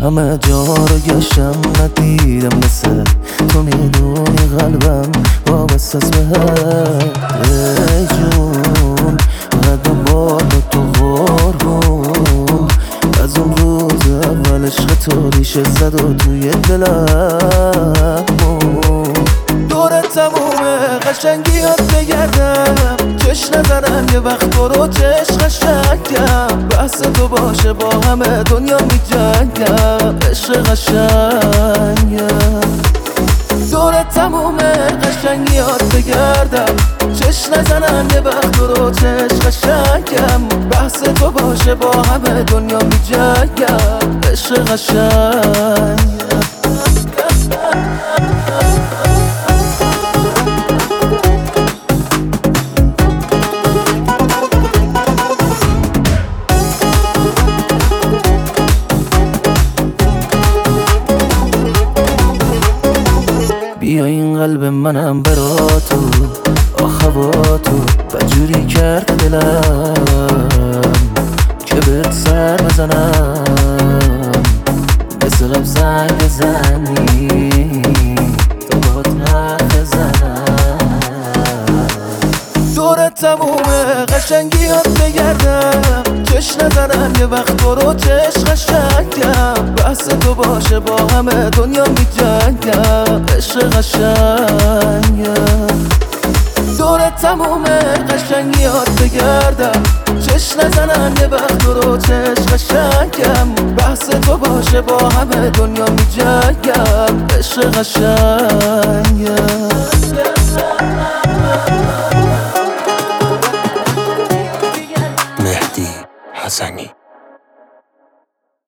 همه جا رو گشتم ندیدم مثل تو، میدونی قلبم وابسته است بهت. ای جون قدم بالا تو قربون، از اون روز اول عشق تو ریشه زد و توی دلم دور تمومه قشنگیات بگردم، چش نزنم یه وقت برو چش قشنگم، بحث تو باشه با همه دنیا میجنگم، عشق قشنگم. دور تمومه قشنگیات بگردم، چش نزنم یه وقت برو چش قشنگم، بحث تو باشه با همه دنیا میجنگم، عشق قشنگم. بیا این قلب منم برا تو، آخه با تو بجوری کرد دلم که بهت سر بزنم، مثل قبل زنگ بزنی تو بات حرف بزنم. دور تمومه قشنگیات بگردم، چش نزنم یه وقت برو چش قشنگم، بحث تو باشه با همه دنیا میجنگم، عشق قشنگم. دور تمومه قشنگیات بگردم، چش نزنم یه وقت برو چش قشنگم، بحث تو باشه با همه دنیا میجنگم، عشق قشنگم. مهدی حسنی.